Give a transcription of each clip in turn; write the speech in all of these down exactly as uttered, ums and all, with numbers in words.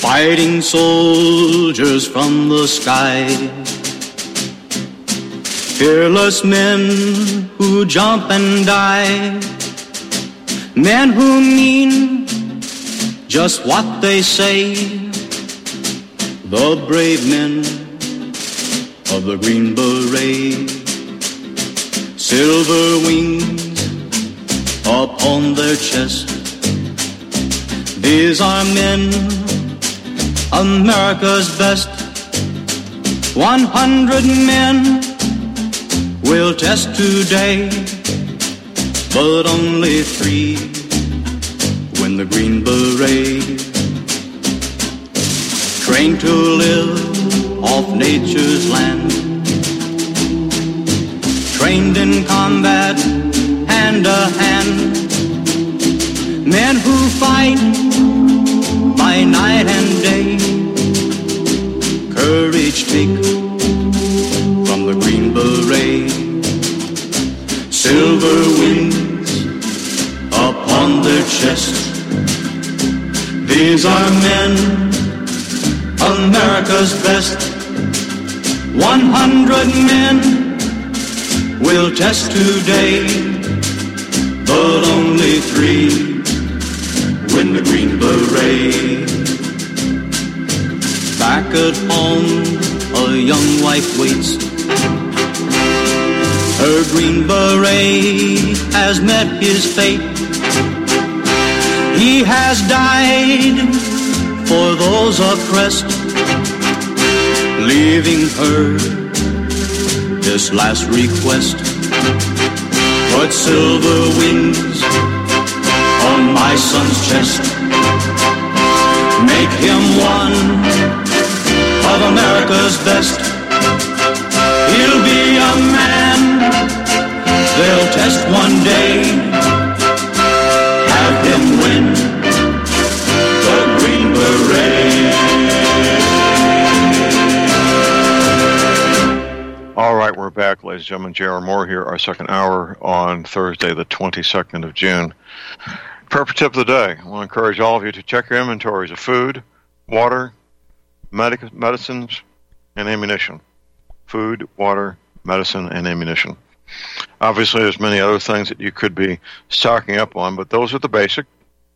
Fighting soldiers from the sky, fearless men who jump and die, men who mean just what they say, the brave men of the Green Beret. Silver wings upon their chest, these are men, America's best. One hundred men will test today, but only three win the Green Beret. Trained to live off nature's land, trained in combat hand to hand, men who fight by night and day, courage take from the Green Beret. Silver wings upon their chest, these are men, America's best. One hundred men will test today, but only three win the Green Beret. Back at home, a young wife waits. Her Green Beret has met his fate. He has died for those oppressed, leaving her this last request. Put silver wings on my son's chest, make him one of America's best. He'll be a man they'll test one day, have him win the Green Beret. All right, we're back, ladies and gentlemen. J R. Moore here, our second hour on Thursday, the twenty-second of June. Purpose tip of the day. I want to encourage all of you to check your inventories of food, water, medic- medicines, and ammunition. Food, water, medicine, and ammunition. Obviously, there's many other things that you could be stocking up on, but those are the basics.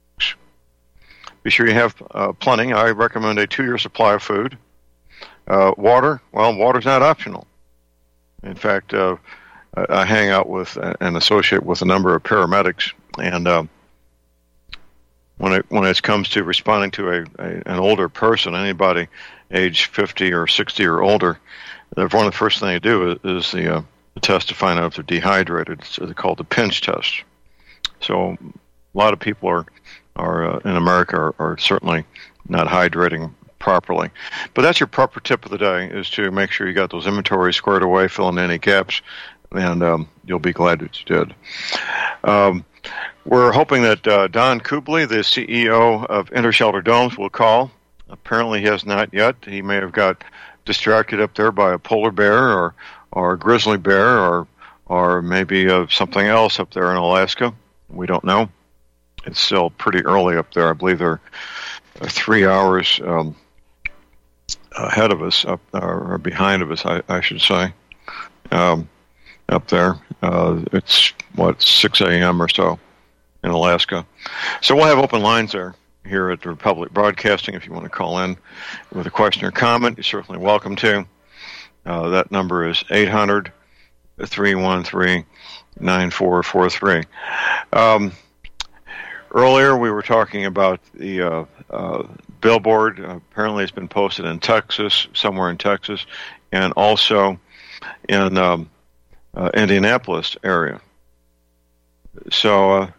Be sure you have uh, plenty. I recommend a two-year supply of food. Uh, water, well, water's not optional. In fact, uh, I hang out with and associate with a number of paramedics, and uh, when it when it comes to responding to a, a an older person, anybody age fifty or sixty or older, one of the first things they do is, is the, uh, the test to find out if they're dehydrated. It's called the pinch test. So a lot of people are are uh, in America are, are certainly not hydrating properly. But that's your proper tip of the day, is to make sure you got those inventories squared away, fill in any gaps, and um, you'll be glad that you did. Um, we're hoping that uh, Don Kubley, the C E O of Intershelter Domes, will call. Apparently he has not yet. He may have got distracted up there by a polar bear or, or a grizzly bear or or maybe uh, something else up there in Alaska. We don't know. It's still pretty early up there. I believe they're three hours um, ahead of us, up or behind of us, I, I should say, um, up there. Uh, it's, what, six a.m. or so in Alaska. So we'll have open lines there here at Republic Broadcasting. If you want to call in with a question or comment, you're certainly welcome to. Uh, that number is eight hundred, three one three, nine four four three. Um, earlier we were talking about the uh, uh, billboard. Uh, apparently it's been posted in Texas, somewhere in Texas, and also in um, uh, Indianapolis area. So uh,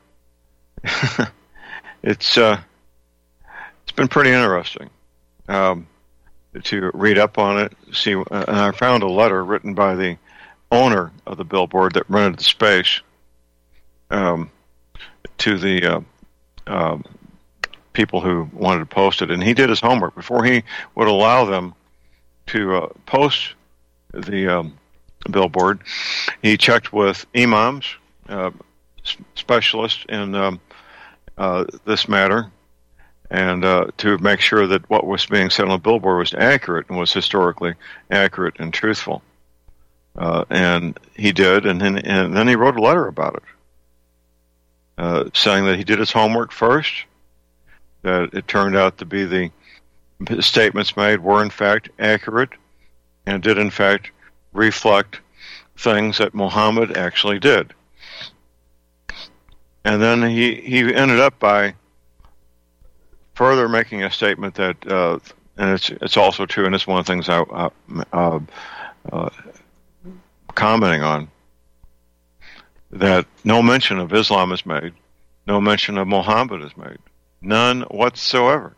it's uh, it's been pretty interesting um, to read up on it. See, uh, and I found a letter written by the owner of the billboard that rented the space um, to the uh, uh, people who wanted to post it, and he did his homework before he would allow them to uh, post the um, billboard. He checked with imams, uh, specialists in um, uh, this matter, and uh, to make sure that what was being said on the billboard was accurate and was historically accurate and truthful. Uh, and he did, and then, and then he wrote a letter about it, uh, saying that he did his homework first, that it turned out to be the statements made were in fact accurate, and did in fact reflect things that Muhammad actually did. And then he, he ended up by further making a statement that, uh, and it's it's also true, and it's one of the things I, uh, uh, uh, commenting on, that no mention of Islam is made, no mention of Muhammad is made, none whatsoever.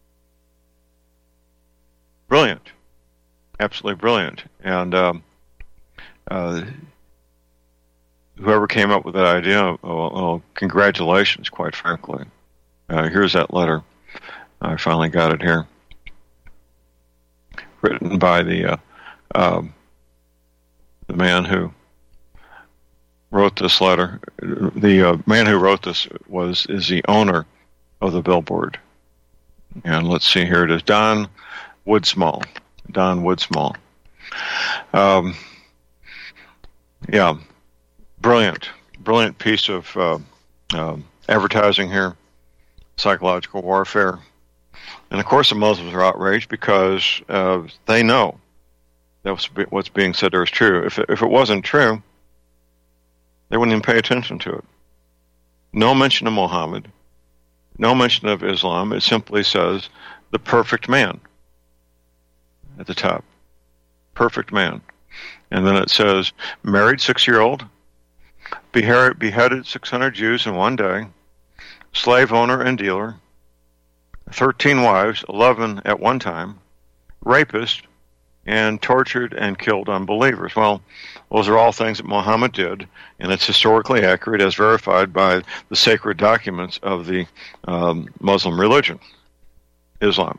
Brilliant, absolutely brilliant, and um, uh, whoever came up with that idea, well, well congratulations, quite frankly. Uh, here's that letter. I finally got it here, written by the uh, um, the man who wrote this letter. The uh, man who wrote this was is the owner of the billboard. And let's see, here it is, Don Woodsmall. Don Woodsmall. Um, yeah, brilliant, brilliant piece of uh, uh, advertising here, psychological warfare. And of course the Muslims are outraged because uh, they know that what's being said there is true. If it, if it wasn't true, they wouldn't even pay attention to it. No mention of Muhammad, no mention of Islam. It simply says the perfect man at the top. Perfect man. And then it says married six-year-old, beheaded, beheaded six hundred Jews in one day, slave owner and dealer, thirteen wives, eleven at one time, rapist, and tortured and killed unbelievers. Well, those are all things that Muhammad did, and it's historically accurate as verified by the sacred documents of the um, Muslim religion, Islam.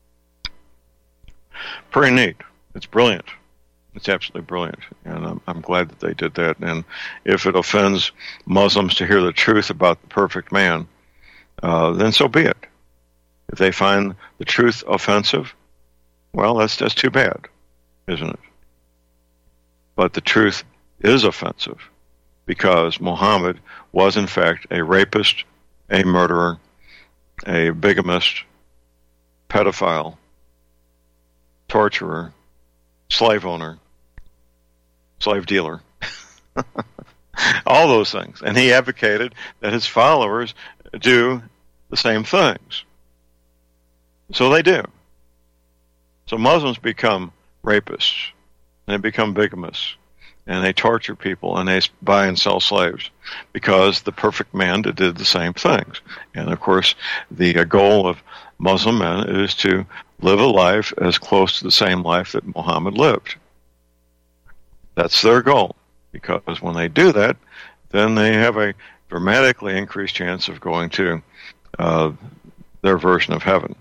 Pretty neat. It's brilliant. It's absolutely brilliant, and I'm, I'm glad that they did that. And if it offends Muslims to hear the truth about the perfect man, uh, then so be it. If they find the truth offensive, well, that's that's too bad, isn't it? But the truth is offensive because Muhammad was in fact a rapist, a murderer, a bigamist, pedophile, torturer, slave owner, slave dealer, all those things. And he advocated that his followers do the same things. So they do. So Muslims become rapists, and they become bigamists, and they torture people, and they buy and sell slaves because the perfect man did the same things. And of course, the goal of Muslim men is to live a life as close to the same life that Muhammad lived. That's their goal, because when they do that, then they have a dramatically increased chance of going to uh, their version of heaven.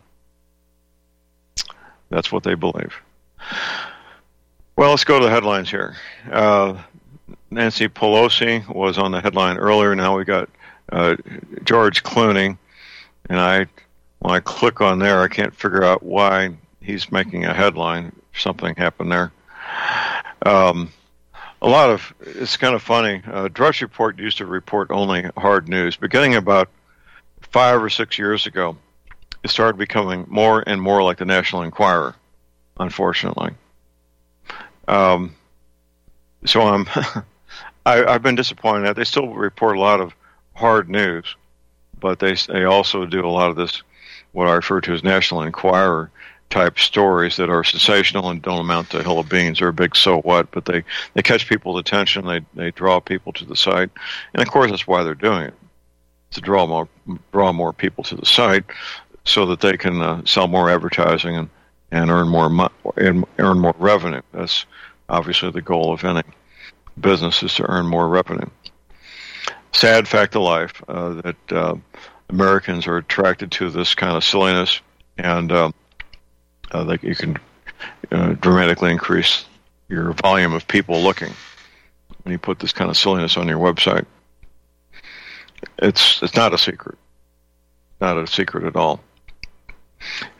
That's what they believe. Well, let's go to the headlines here. Uh, Nancy Pelosi was on the headline earlier. Now we got uh, George Clooney, and I, when I click on there, I can't figure out why he's making a headline. Something happened there. Um, a lot of it's kind of funny. Uh, Drudge Report used to report only hard news. Beginning about five or six years ago, it started becoming more and more like the National Enquirer, unfortunately. Um, so I'm, I, I've been disappointed that they still report a lot of hard news, but they they also do a lot of this, what I refer to as National Enquirer type stories that are sensational and don't amount to a hill of beans. They're a big so what, but they, they catch people's attention. They they draw people to the site, and of course that's why they're doing it, to draw more draw more people to the site, so that they can uh, sell more advertising and, and earn more mo- and earn more revenue. That's obviously the goal of any business, is to earn more revenue. Sad fact of life uh, that uh, Americans are attracted to this kind of silliness, and uh, uh, that you can uh, dramatically increase your volume of people looking when you put this kind of silliness on your website. It's it's not a secret. Not a secret at all.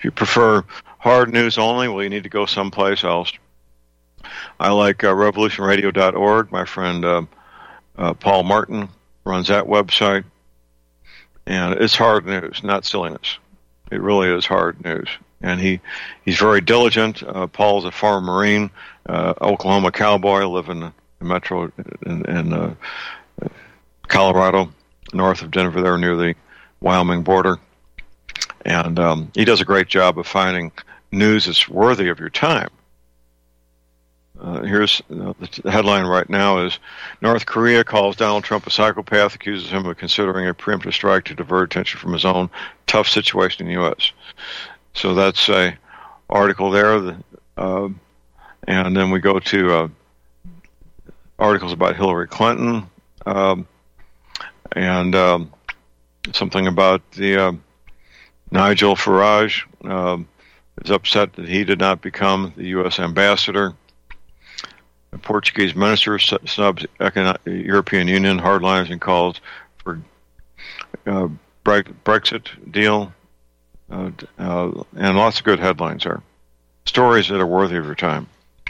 If you prefer hard news only, well, you need to go someplace else. I like uh, revolution radio dot org. My friend uh, uh, Paul Martin runs that website. And it's hard news, not silliness. It really is hard news. And he, he's very diligent. Uh, Paul's a former Marine, uh, Oklahoma cowboy, live in the metro in, in uh, Colorado, north of Denver, there near the Wyoming border. And um, he does a great job of finding news that's worthy of your time. Uh, here's uh, the headline right now is, North Korea calls Donald Trump a psychopath, accuses him of considering a preemptive strike to divert attention from his own tough situation in the U S So that's a article there. Uh, and then we go to uh, articles about Hillary Clinton um, and um, something about the uh, Nigel Farage uh, is upset that he did not become the U S ambassador. The Portuguese minister snubs European Union hardliners and calls for uh, Brexit deal, uh, uh, and lots of good headlines there. Stories that are worthy of your time.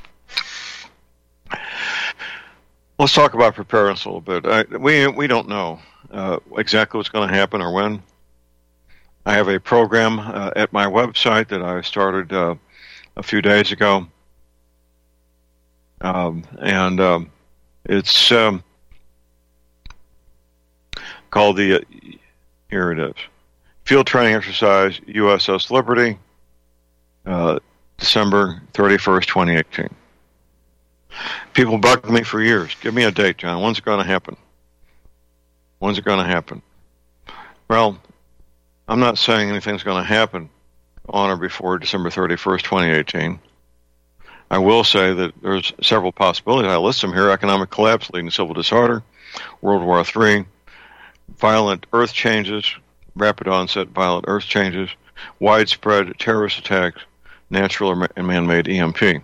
Let's talk about preparedness a little bit. I, we we don't know uh, exactly what's going to happen or when. I have a program uh, at my website that I started uh, a few days ago. Um, and um, it's um, called the, uh, here it is, Field Training Exercise U S S Liberty, uh, December thirty-first, twenty eighteen. People bugged me for years. Give me a date, John. When's it going to happen? When's it going to happen? Well, I'm not saying anything's going to happen on or before December thirty-first, twenty eighteen. I will say that there's several possibilities. I list them here: economic collapse leading to civil disorder, World War Three, violent earth changes, rapid onset violent earth changes, widespread terrorist attacks, natural and man-made E M P.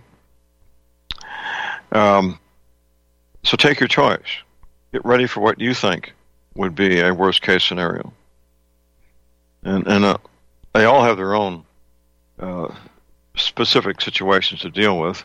Um, so take your choice. Get ready for what you think would be a worst-case scenario. And, and uh, they all have their own uh, specific situations to deal with.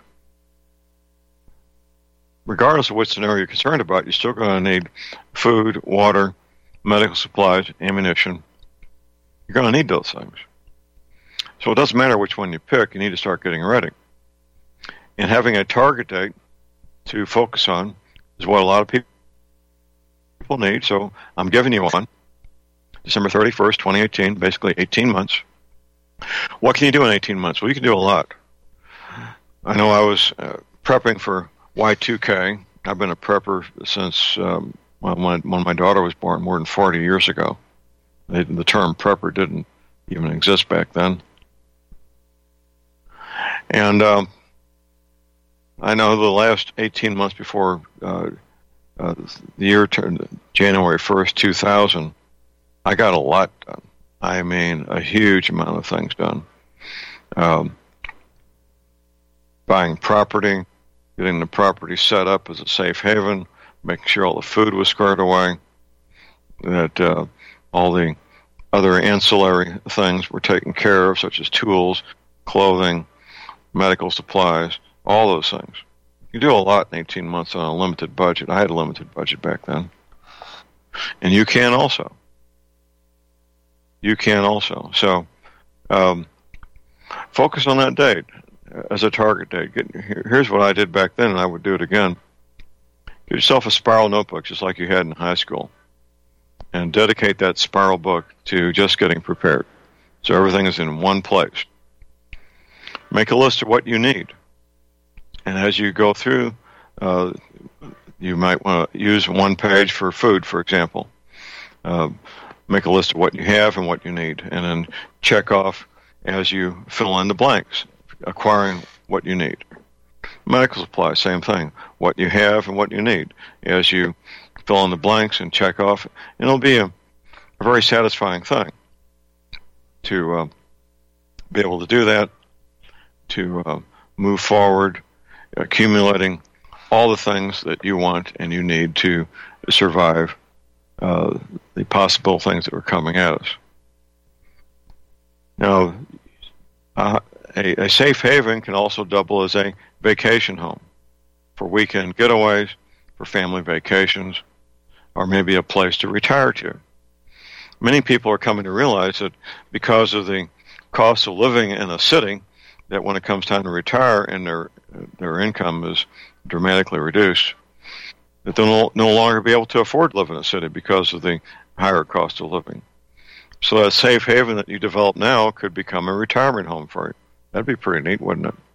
Regardless of which scenario you're concerned about, you're still going to need food, water, medical supplies, ammunition. You're going to need those things. So it doesn't matter which one you pick, you need to start getting ready. And having a target date to focus on is what a lot of people need, so I'm giving you one. December thirty-first, twenty eighteen, basically eighteen months. What can you do in eighteen months? Well, you can do a lot. I know I was uh, prepping for Y two K. I've been a prepper since um, when, my, when my daughter was born, more than forty years ago. The, the term prepper didn't even exist back then. And um, I know the last eighteen months before uh, uh, the year turned January first, two thousand, I got a lot done. I mean, a huge amount of things done. Um, buying property, getting the property set up as a safe haven, making sure all the food was squared away, that uh, all the other ancillary things were taken care of, such as tools, clothing, medical supplies, all those things. You do a lot in eighteen months on a limited budget. I had a limited budget back then. And you can also. You can also. So um, focus on that date as a target date. Get, here's what I did back then, and I would do it again. Get yourself a spiral notebook, just like you had in high school, and dedicate that spiral book to just getting prepared. So everything is in one place. Make a list of what you need. And as you go through, uh, you might want to use one page for food, for example. Uh, make a list of what you have and what you need, and then check off as you fill in the blanks, acquiring what you need. Medical supplies, same thing. What you have and what you need as you fill in the blanks and check off. And it'll be a, a very satisfying thing to uh, be able to do that, to uh, move forward, accumulating all the things that you want and you need to survive uh, the possible things that are coming at us. Now, Uh, a, a safe haven can also double as a vacation home for weekend getaways, for family vacations, or maybe a place to retire to. Many people are coming to realize that because of the cost of living in a city, that when it comes time to retire and their their income is dramatically reduced, that they'll no, no longer be able to afford to live in a city because of the higher cost of living. So that safe haven that you develop now could become a retirement home for you. That'd be pretty neat, wouldn't it?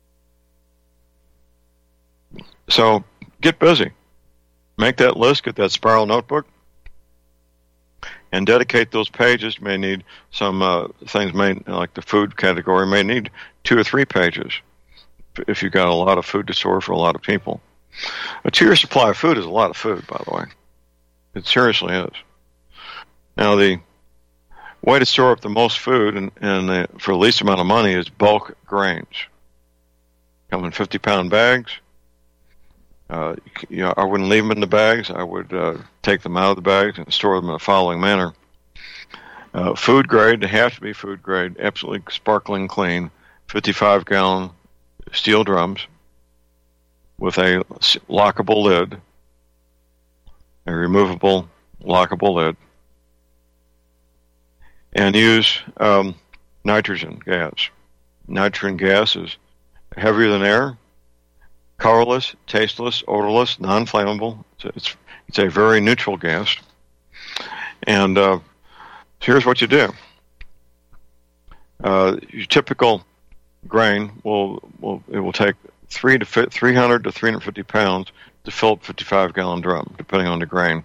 So get busy. Make that list, get that spiral notebook, and dedicate those pages. You may need some uh, things, may like the food category, may need two or three pages if you've got a lot of food to store for a lot of people. A two-year supply of food is a lot of food, by the way. It seriously is. Now, the way to store up the most food and, and the, for the least amount of money is bulk grains. Come in fifty-pound bags. Uh, you know, I wouldn't leave them in the bags. I would uh, take them out of the bags and store them in the following manner. Uh, food grade, they have to be food grade, absolutely sparkling clean, fifty-five gallon steel drums with a lockable lid, a removable lockable lid, and use um, nitrogen gas. Nitrogen gas is heavier than air, colorless, tasteless, odorless, non-flammable. It's a, it's, it's a very neutral gas. And uh, here's what you do. Uh, your typical grain will will it will take three to three hundred to three hundred fifty pounds to fill up fifty-five gallon drum, depending on the grain.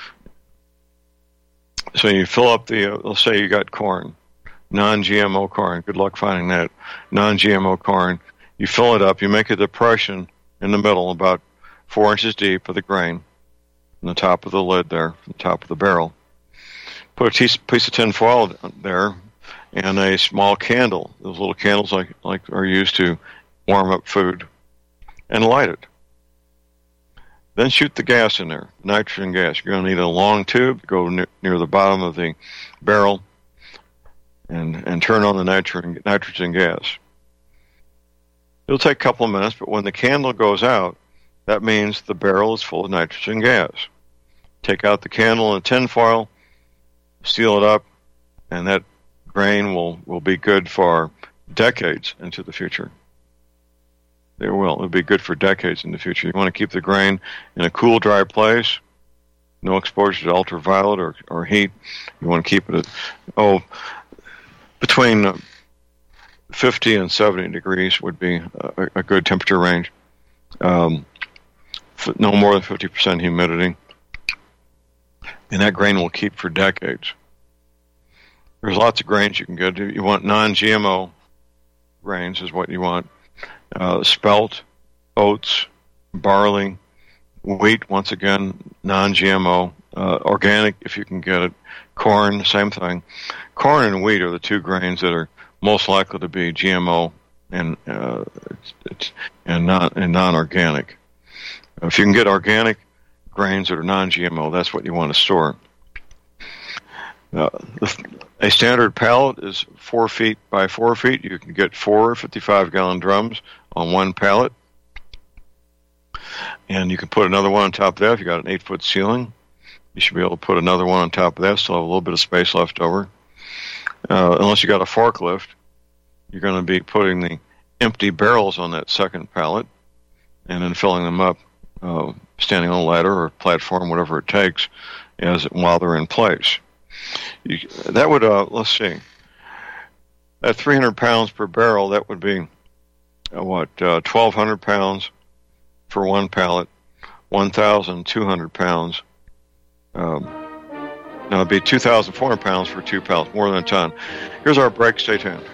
So you fill up the. Uh, let's say you got corn, non-G M O corn. Good luck finding that non-G M O corn. You fill it up. You make a depression in the middle, about four inches deep of the grain, on the top of the lid there, the top of the barrel. Put a piece of tin foil there, and a small candle. Those little candles like like are used to warm up food, and light it. Then shoot the gas in there, nitrogen gas. You're going to need a long tube to go near, near the bottom of the barrel, and and turn on the nitrogen nitrogen gas. It'll take a couple of minutes, but when the candle goes out, that means the barrel is full of nitrogen gas. Take out the candle and tin foil, seal it up, and that grain will, will be good for decades into the future. It will. It'll be good for decades in the future. You want to keep the grain in a cool, dry place, no exposure to ultraviolet or, or heat. You want to keep it at, oh, between fifty and seventy degrees would be a, a good temperature range. Um, no more than fifty percent humidity. And that grain will keep for decades. There's lots of grains you can get. You want non-G M O grains is what you want. Uh, spelt, oats, barley, wheat, once again, non-G M O. Uh, organic, if you can get it. Corn, same thing. Corn and wheat are the two grains that are most likely to be G M O and uh, it's, it's, and non and non-organic. If you can get organic grains that are non-G M O, that's what you want to store. Uh, a standard pallet is four feet by four feet. You can get four fifty-five gallon drums on one pallet, and you can put another one on top of that. If you got an eight foot ceiling, you should be able to put another one on top of that. Still have a little bit of space left over. Uh, unless you got a forklift, you're going to be putting the empty barrels on that second pallet and then filling them up, uh, standing on a ladder or platform, whatever it takes, as while they're in place. You, that would, uh, let's see, at three hundred pounds per barrel, that would be, uh, what, uh, twelve hundred pounds for one pallet, one thousand two hundred pounds. Um, now, it'd be two thousand four hundred pounds for two pallets, more than a ton. Here's our break. Stay tuned.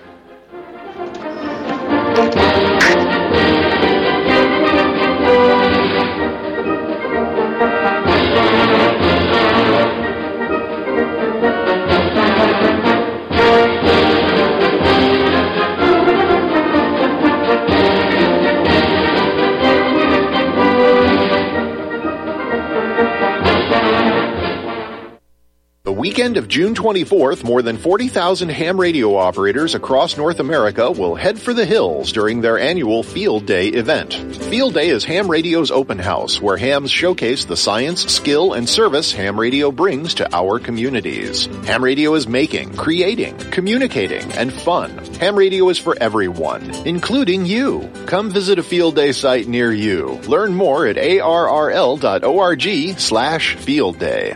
The weekend of June twenty-fourth, more than forty thousand ham radio operators across North America will head for the hills during their annual Field Day event. Field Day is ham radio's open house, where hams showcase the science, skill, and service ham radio brings to our communities. Ham radio is making, creating, communicating, and fun. Ham radio is for everyone, including you. Come visit a Field Day site near you. Learn more at A R R L dot org slash Field Day.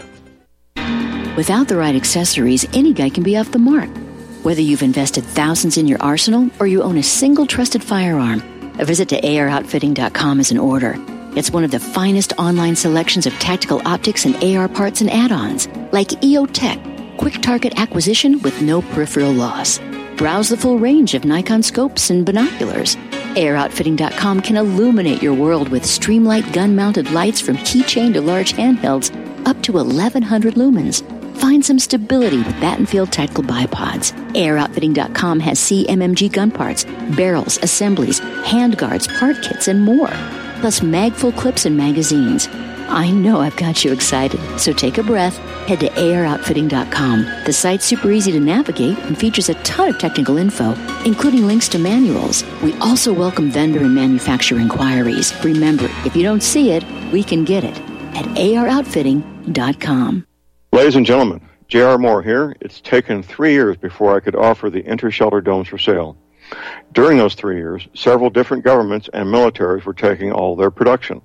Without the right accessories, any guy can be off the mark. Whether you've invested thousands in your arsenal or you own a single trusted firearm, a visit to A R outfitting dot com is in order. It's one of the finest online selections of tactical optics and A R parts and add-ons, like E O Tech, quick target acquisition with no peripheral loss. Browse the full range of Nikon scopes and binoculars. A R outfitting dot com can illuminate your world with Streamlight gun-mounted lights from keychain to large handhelds up to eleven hundred lumens. Find some stability with Battenfield Tactical Bipods. A R outfitting dot com has C M M G gun parts, barrels, assemblies, handguards, part kits, and more. Plus mag-full clips and magazines. I know I've got you excited, so take a breath. Head to A R outfitting dot com. The site's super easy to navigate and features a ton of technical info, including links to manuals. We also welcome vendor and manufacturer inquiries. Remember, if you don't see it, we can get it at A R outfitting dot com. Ladies and gentlemen, J R. Moore here. It's taken three years before I could offer the inter-shelter domes for sale. During those three years, several different governments and militaries were taking all their production.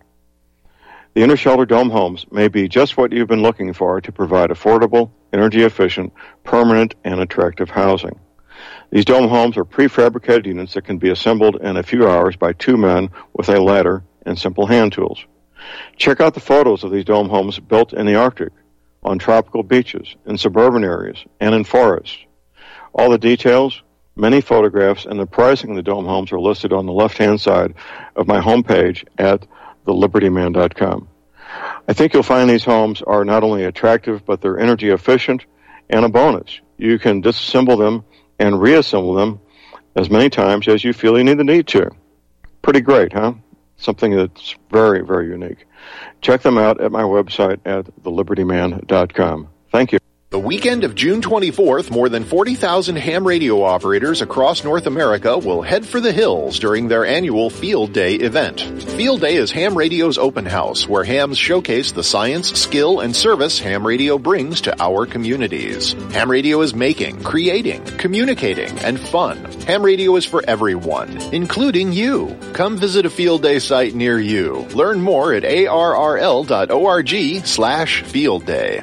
The inter-shelter dome homes may be just what you've been looking for to provide affordable, energy-efficient, permanent, and attractive housing. These dome homes are prefabricated units that can be assembled in a few hours by two men with a ladder and simple hand tools. Check out the photos of these dome homes built in the Arctic, on tropical beaches, in suburban areas, and in forests. All the details, many photographs, and the pricing of the dome homes are listed on the left-hand side of my homepage at the liberty man dot com. I think you'll find these homes are not only attractive, but they're energy efficient, and a bonus. You can disassemble them and reassemble them as many times as you feel you need the need to. Pretty great, huh? Something that's very, very unique. Check them out at my website at the liberty man dot com. Thank you. The weekend of June twenty-fourth, more than forty thousand ham radio operators across North America will head for the hills during their annual Field Day event. Field Day is ham radio's open house, where hams showcase the science, skill, and service ham radio brings to our communities. Ham radio is making, creating, communicating, and fun. Ham radio is for everyone, including you. Come visit a Field Day site near you. Learn more at A R R L dot org slash Field Day.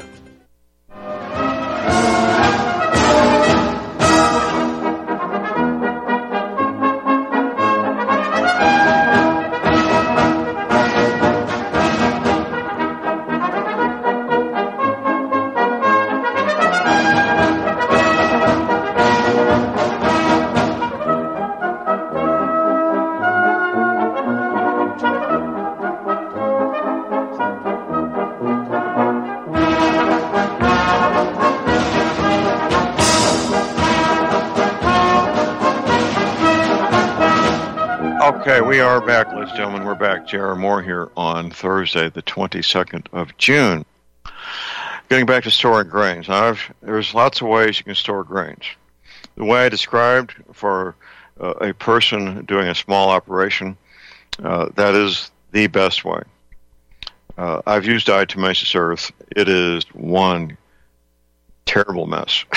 Okay, we are back, ladies and gentlemen. We're back. J R. Moore here on Thursday, the twenty-second of June. Getting back to storing grains. Now, I've, there's lots of ways you can store grains. The way I described for uh, a person doing a small operation, uh, that is the best way. Uh, I've used diatomaceous earth. It is one terrible mess.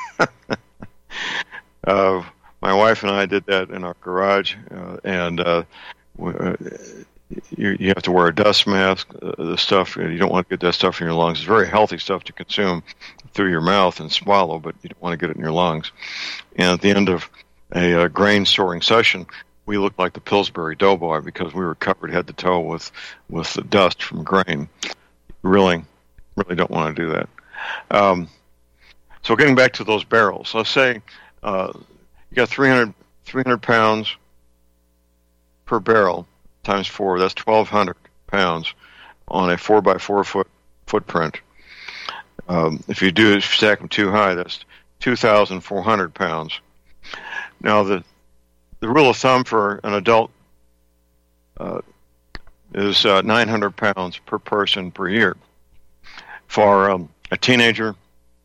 uh, My wife and I did that in our garage, uh, and uh, uh, you, you have to wear a dust mask. Uh, the stuff, you don't want to get that stuff in your lungs. It's very healthy stuff to consume through your mouth and swallow, but you don't want to get it in your lungs. And at the end of a uh, grain storing session, we looked like the Pillsbury Doughboy because we were covered head to toe with, with the dust from grain. Really, really don't want to do that. Um, so getting back to those barrels, let's say... Uh, You got three hundred, three hundred pounds per barrel times four. That's twelve hundred pounds on a four by four foot footprint. Um, if you do stack them too high, that's two thousand four hundred pounds. Now, the the rule of thumb for an adult uh, is uh, nine hundred pounds per person per year. For um, a teenager,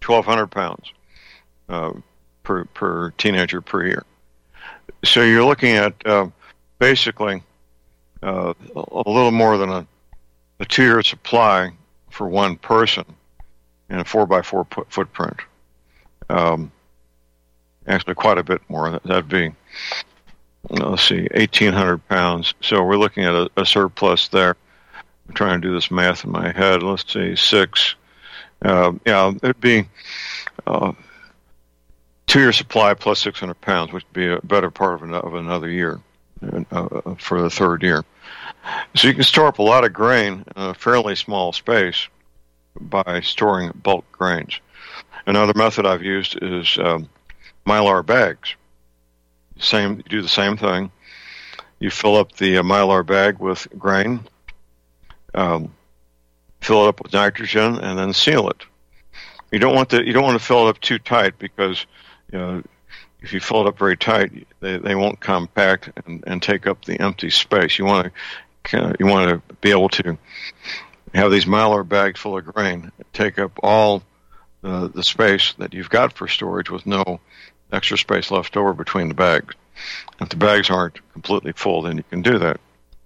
twelve hundred pounds uh, per per teenager per year. So you're looking at uh, basically uh, a little more than a, a two-year supply for one person in a four by four footprint. Um, actually, quite a bit more. That'd be, let's see, eighteen hundred pounds. So we're looking at a, a surplus there. I'm trying to do this math in my head. Let's see, six. Uh, yeah, it'd be uh, two-year supply plus six hundred pounds, which would be a better part of, an, of another year uh, for the third year. So you can store up a lot of grain in a fairly small space by storing bulk grains. Another method I've used is um, Mylar bags. Same, you do the same thing. You fill up the uh, Mylar bag with grain. Um, fill it up with nitrogen, and then seal it. You don't want to you don't want to fill it up too tight, because you know, if you fill it up very tight, they, they won't compact and, and take up the empty space. You want to you want to be able to have these Mylar bags full of grain take up all uh, the space that you've got for storage, with no extra space left over between the bags. If the bags aren't completely full, then you can do that.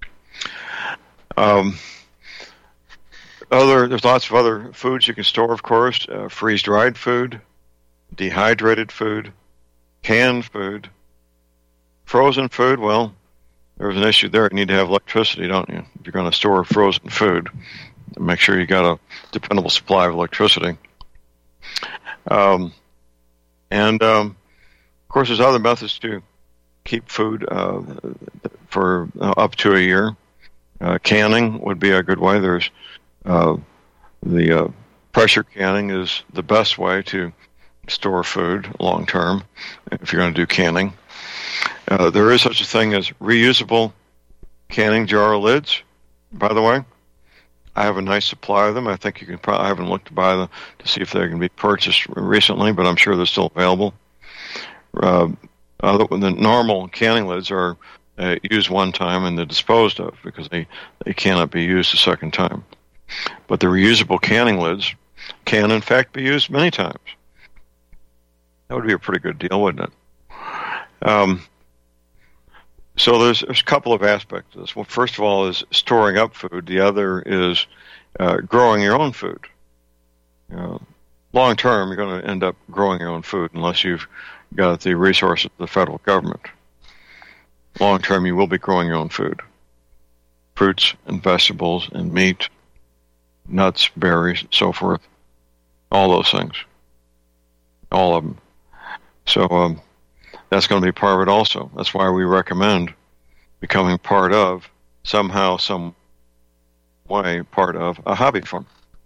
Um, Other, there's lots of other foods you can store, of course. Uh, freeze-dried food, dehydrated food, canned food, frozen food. Well, there's an issue there. You need to have electricity, don't you? If you're going to store frozen food, make sure you got a dependable supply of electricity. Um, and, um, of course, there's other methods to keep food uh, for uh, up to a year. Uh, canning would be a good way. There's Uh, the uh, pressure canning is the best way to store food long term if you're going to do canning. Uh, there is such a thing as reusable canning jar lids, by the way. I have a nice supply of them. I think you can probably, I haven't looked to buy them to see if they can be purchased recently, but I'm sure they're still available. Uh, other than the normal canning lids are uh, used one time and they're disposed of because they, they cannot be used a second time. But the reusable canning lids can, in fact, be used many times. That would be a pretty good deal, wouldn't it? Um, so there's, there's a couple of aspects to this. Well, first of all is storing up food. The other is uh, growing your own food. You know, long term, you're going to end up growing your own food unless you've got the resources of the federal government. Long term, you will be growing your own food. Fruits and vegetables and meat, nuts, berries, and so forth. All those things. All of them. So um, that's going to be part of it also. That's why we recommend becoming part of, somehow, some way, part of a hobby farm.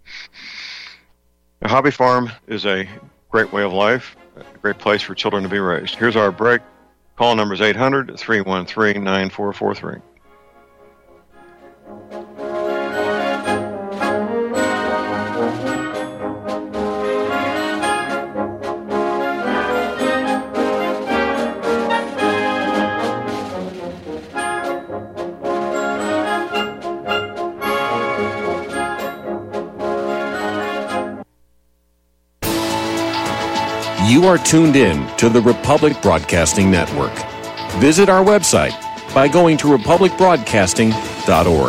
A hobby farm is a great way of life, a great place for children to be raised. Here's our break. Call number is eight hundred, three one three, nine four four three. You are tuned in to the Republic Broadcasting Network. Visit our website by going to republic broadcasting dot org.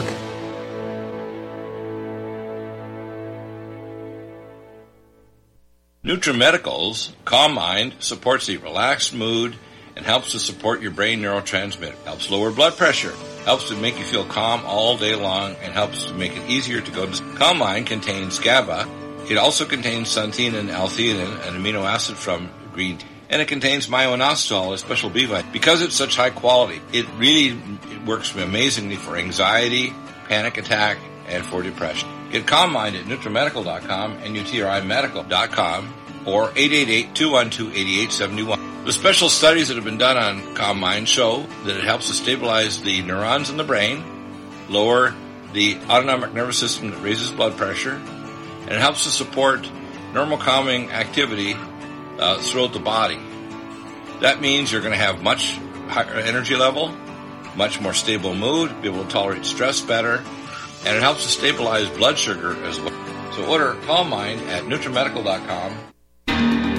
NutriMedical's Calm Mind supports a relaxed mood and helps to support your brain neurotransmitter, helps lower blood pressure, helps to make you feel calm all day long, and helps to make it easier to go to sleep. Calm Mind contains GABA. It also contains xanthine and L-theanine, an amino acid from green tea. And it contains myo-inositol, a special B vitamin. Because it's such high quality, it really it works amazingly for anxiety, panic attack, and for depression. Get Calm Mind at NutriMedical dot com and N U T R I medical dot com or eight eight eight, two one two, eight eight seven one. The special studies that have been done on Calm Mind show that it helps to stabilize the neurons in the brain, lower the autonomic nervous system that raises blood pressure, and it helps to support normal calming activity uh, throughout the body. That means you're going to have much higher energy level, much more stable mood, be able to tolerate stress better, and it helps to stabilize blood sugar as well. So order Calm Mind at NutriMedical dot com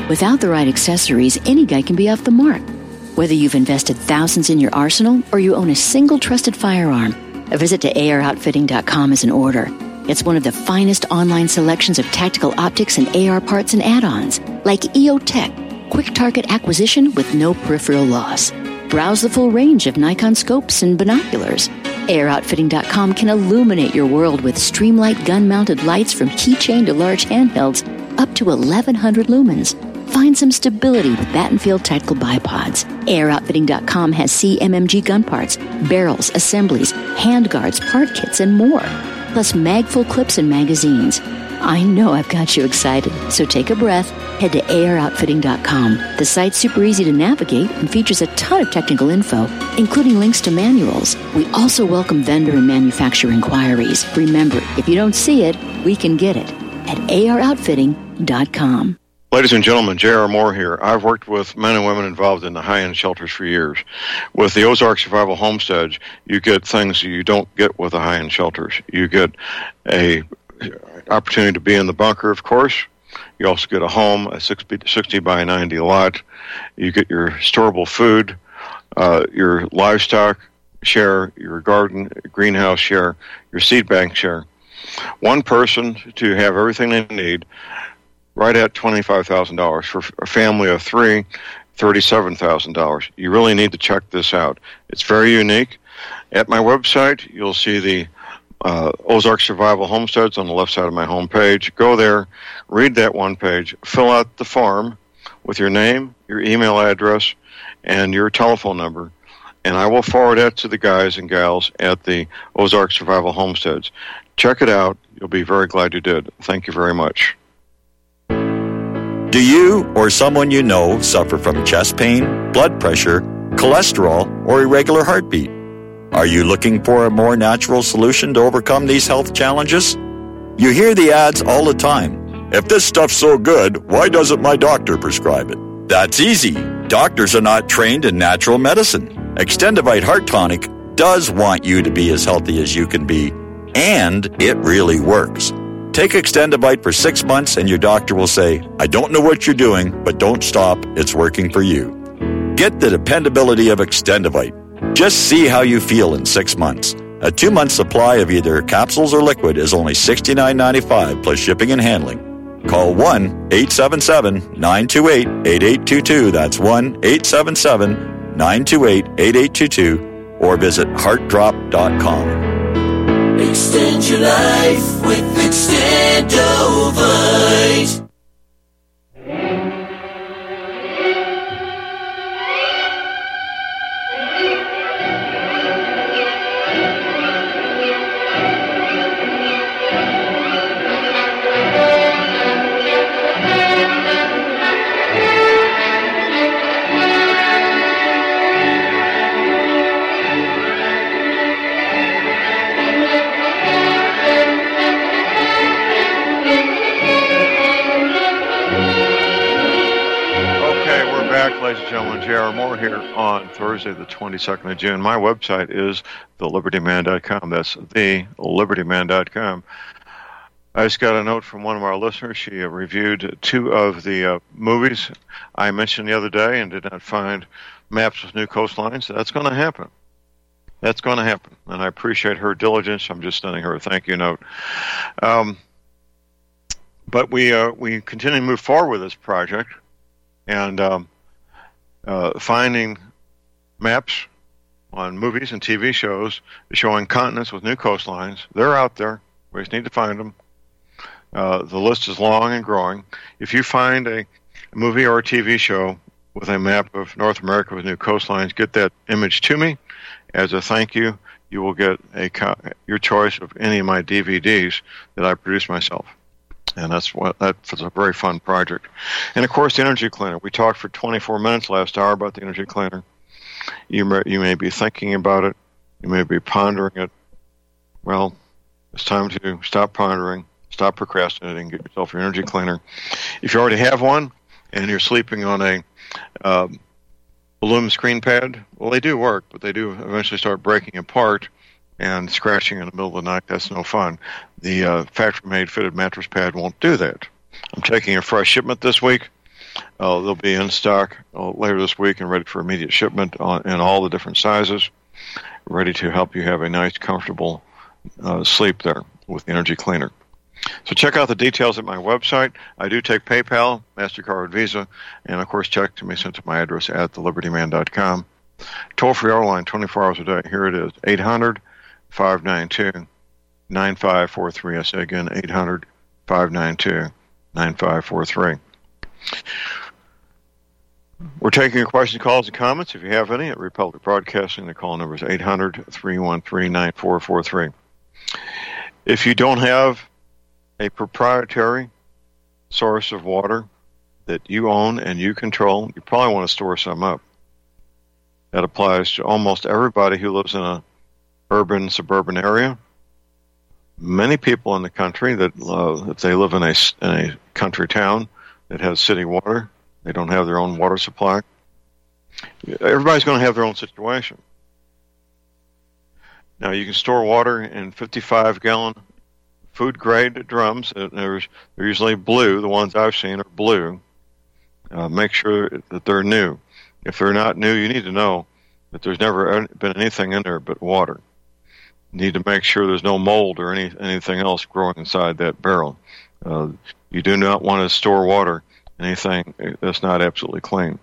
Without the right accessories, any guy can be off the mark. Whether you've invested thousands in your arsenal or you own a single trusted firearm, a visit to A R outfitting dot com is in order. It's one of the finest online selections of tactical optics and A R parts and add-ons, like E O Tech, quick target acquisition with no peripheral loss. Browse the full range of Nikon scopes and binoculars. A R outfitting dot com can illuminate your world with Streamlight gun-mounted lights from keychain to large handhelds up to eleven hundred lumens. Find some stability with Battenfield Tactical Bipods. A R outfitting dot com has C M M G gun parts, barrels, assemblies, handguards, part kits, and more. Plus mag-full clips and magazines. I know I've got you excited, so take a breath. Head to A R outfitting dot com. The site's super easy to navigate and features a ton of technical info, including links to manuals. We also welcome vendor and manufacturer inquiries. Remember, if you don't see it, we can get it at A R outfitting dot com. Ladies and gentlemen, J R. Moore here. I've worked with men and women involved in the high-end shelters for years. With the Ozark Survival Homestead, you get things you don't get with the high-end shelters. You get a opportunity to be in the bunker, of course. You also get a home, a sixty by ninety lot. You get your storable food, uh, your livestock share, your garden, greenhouse share, your seed bank share. One person to have everything they need, right at twenty-five thousand dollars. For a family of three, thirty-seven thousand dollars. You really need to check this out. It's very unique. At my website, you'll see the uh, Ozark Survival Homesteads on the left side of my homepage. Go there, read that one page, fill out the form with your name, your email address, and your telephone number, and I will forward that to the guys and gals at the Ozark Survival Homesteads. Check it out. You'll be very glad you did. Thank you very much. Do you or someone you know suffer from chest pain, blood pressure, cholesterol, or irregular heartbeat? Are you looking for a more natural solution to overcome these health challenges? You hear the ads all the time. If this stuff's so good, why doesn't my doctor prescribe it? That's easy. Doctors are not trained in natural medicine. Extendivite Heart Tonic does want you to be as healthy as you can be, and it really works. Take Extendivite for six months and your doctor will say, I don't know what you're doing, but don't stop. It's working for you. Get the dependability of Extendivite. Just see how you feel in six months. A two-month supply of either capsules or liquid is only sixty-nine ninety-five plus shipping and handling. Call one eight seven seven, nine two eight, eight eight two two. That's one eight seven seven, nine two eight, eight eight two two. Or visit heart drop dot com. Extend your life with Extendovite. Ladies and gentlemen, J R. Moore here on Thursday, the twenty-second of June. My website is the liberty man dot com. That's the liberty man dot com. I just got a note from one of our listeners. She uh, reviewed two of the uh, movies I mentioned the other day and did not find maps with new coastlines. That's going to happen. That's going to happen. And I appreciate her diligence. I'm just sending her a thank you note. Um, but we uh, we continue to move forward with this project. And um, Uh, finding maps on movies and T V shows showing continents with new coastlines. They're out there. We just need to find them. Uh, the list is long and growing. If you find a, a movie or a T V show with a map of North America with new coastlines, get that image to me. As a thank you, you will get a co- your choice of any of my D V Ds that I produce myself. And that's what that's a very fun project. And of course, the energy cleaner. We talked for twenty-four minutes last hour about the energy cleaner. You may, you may be thinking about it. You may be pondering it. Well, it's time to stop pondering, stop procrastinating, get yourself your energy cleaner. If you already have one and you're sleeping on a um, aluminum screen pad, well, they do work, but they do eventually start breaking apart and scratching in the middle of the night. That's no fun. The uh, factory-made fitted mattress pad won't do that. I'm taking a fresh shipment this week. Uh, they'll be in stock uh, later this week and ready for immediate shipment on, in all the different sizes, ready to help you have a nice, comfortable uh, sleep there with the Energy Cleaner. So check out the details at my website. I do take PayPal, MasterCard, Visa, and, of course, check to be sent to my address at the liberty man dot com. Toll-free hour line, twenty-four hours a day. Here it is, eight hundred, five nine two, nine five four three. I say again, eight hundred, five nine two, nine five four three. We're taking your questions, calls, and comments, if you have any, at Republic Broadcasting. The call number is eight hundred, three one three, nine four four three. If you don't have a proprietary source of water that you own and you control, you probably want to store some up. That applies to almost everybody who lives in a urban, suburban area. Many people in the country that, uh, if they live in a, in a country town that has city water, they don't have their own water supply. Everybody's going to have their own situation. Now, you can store water in fifty-five gallon food-grade drums. They're usually blue. The ones I've seen are blue. Uh, make sure that they're new. If they're not new, you need to know that there's never been anything in there but water. You need to make sure there's no mold or any anything else growing inside that barrel. Uh, you do not want to store water in anything that's not absolutely clean.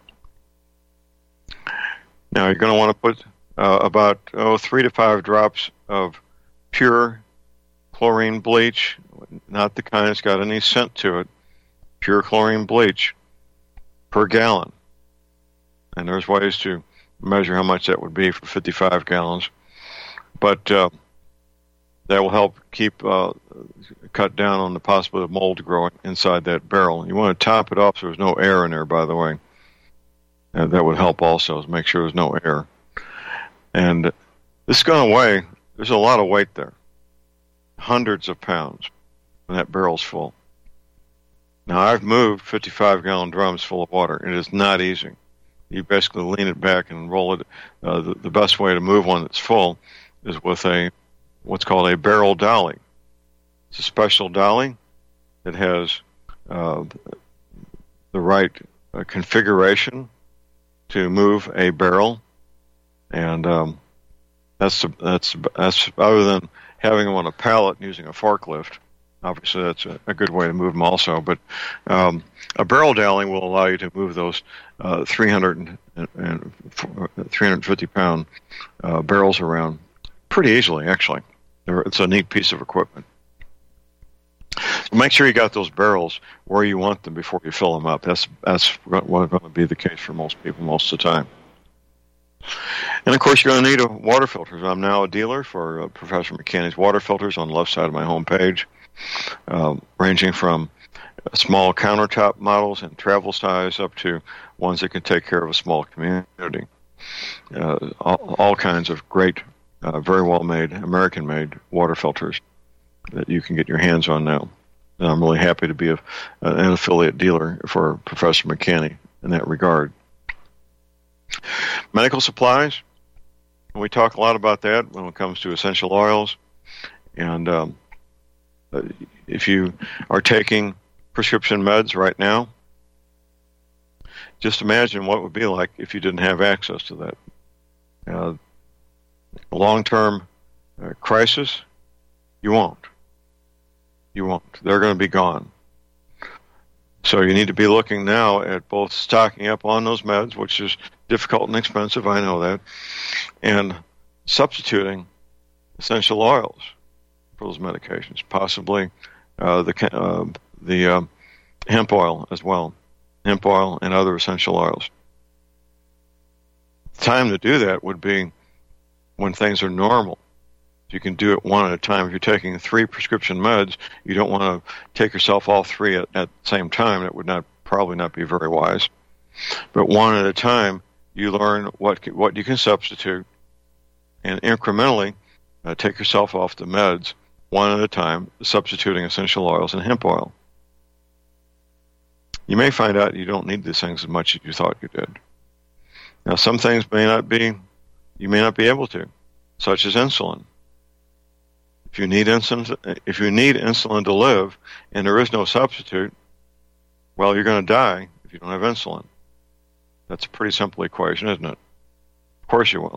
Now, you're going to want to put uh, about oh, three to five drops of pure chlorine bleach, not the kind that's got any scent to it, pure chlorine bleach per gallon. And there's ways to measure how much that would be for fifty-five gallons. But uh, that will help keep, uh, cut down on the possibility of mold growing inside that barrel. You want to top it off so there's no air in there, by the way. And that would help also, is make sure there's no air. And this is going to weigh, there's a lot of weight there. Hundreds of pounds when that barrel's full. Now, I've moved fifty-five gallon drums full of water. It is not easy. You basically lean it back and roll it. Uh, the, the best way to move one that's full is with a what's called a barrel dolly. It's a special dolly that has uh, the right uh, configuration to move a barrel, and um, that's that's that's other than having them on a pallet and using a forklift. Obviously, that's a, a good way to move them also. But um, a barrel dolly will allow you to move those uh, three hundred and three hundred fifty pound uh, barrels around pretty easily, actually. It's a neat piece of equipment. So make sure you got those barrels where you want them before you fill them up. That's that's going to be the case for most people most of the time. And, of course, you're going to need a water filter. I'm now a dealer for uh, Professor McCanney's water filters on the left side of my homepage, uh, ranging from small countertop models and travel size up to ones that can take care of a small community. Uh, all, all kinds of great, uh, very well-made, American-made water filters that you can get your hands on now. And I'm really happy to be a, an affiliate dealer for Professor McCanney in that regard. Medical supplies, we talk a lot about that when it comes to essential oils. And um, if you are taking prescription meds right now, just imagine what it would be like if you didn't have access to that. Uh, long-term uh, crisis, you won't. You won't. They're going to be gone. So you need to be looking now at both stocking up on those meds, which is difficult and expensive, I know that, and substituting essential oils for those medications, possibly uh, the uh, the uh, hemp oil as well, hemp oil and other essential oils. The time to do that would be when things are normal. You can do it one at a time. If you're taking three prescription meds, you don't want to take yourself all three at, at the same time. That would not probably not be very wise. But one at a time, you learn what what you can substitute, and incrementally uh, take yourself off the meds one at a time, substituting essential oils and hemp oil. You may find out you don't need these things as much as you thought you did. Now, some things may not be, you may not be able to, such as insulin. If you need insulin, if you need insulin to live, and there is no substitute, well, you're going to die if if you don't have insulin. That's a pretty simple equation, isn't it? Of course you will.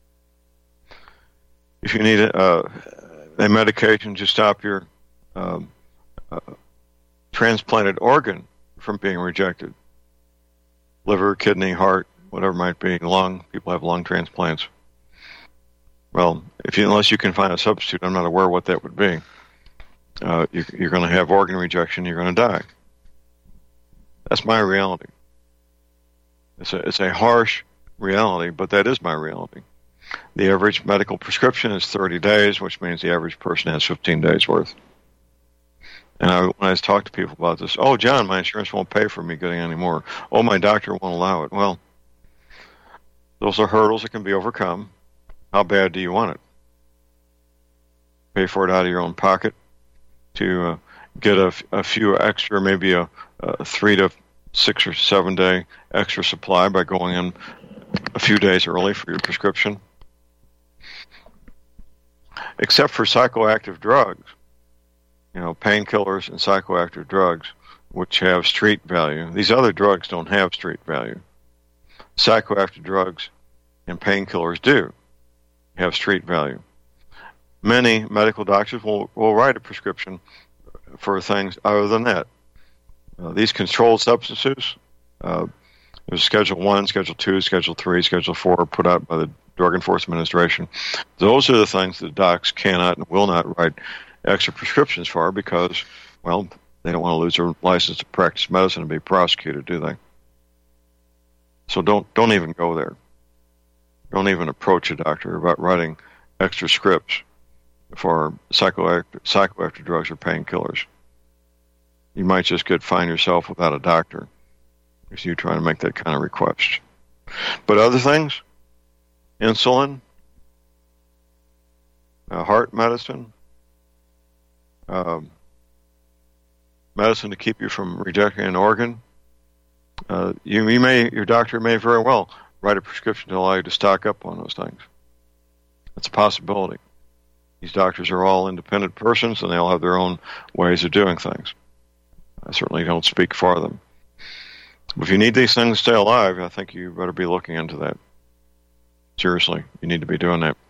If you need a, a medication to stop your um, uh, transplanted organ from being rejected, liver, kidney, heart, whatever it might be, lung, people have lung transplants. Well, if you, unless you can find a substitute, I'm not aware what that would be. Uh, you, you're going to have organ rejection. You're going to die. That's my reality. It's a, it's a harsh reality, but that is my reality. The average medical prescription is thirty days, which means the average person has fifteen days worth. And I, when I talk to people about this, oh, John, my insurance won't pay for me getting any more. Oh, my doctor won't allow it. Well, those are hurdles that can be overcome. How bad do you want it? Pay for it out of your own pocket to uh, get a, a few extra, maybe a, a three to six or seven day extra supply by going in a few days early for your prescription. Except for psychoactive drugs, you know, painkillers and psychoactive drugs, which have street value. These other drugs don't have street value. Psychoactive drugs and painkillers do have street value. Many medical doctors will, will write a prescription for things other than that. Uh, these controlled substances, uh, there's Schedule one, Schedule two, Schedule three, Schedule four, put out by the Drug Enforcement Administration. Those are the things that docs cannot and will not write extra prescriptions for because, well, they don't want to lose their license to practice medicine and be prosecuted, do they? So don't don't even go there. Don't even approach a doctor about writing extra scripts for psychoactive, psychoactive drugs or painkillers. You might just get find yourself without a doctor if you try to make that kind of request. But other things, insulin, uh, heart medicine, um, medicine to keep you from rejecting an organ. Uh, you, you may, your doctor may very well write a prescription to allow you to stock up on those things. That's a possibility. These doctors are all independent persons, and they all have their own ways of doing things. I certainly don't speak for them. If you need these things to stay alive, I think you better be looking into that. Seriously, you need to be doing that.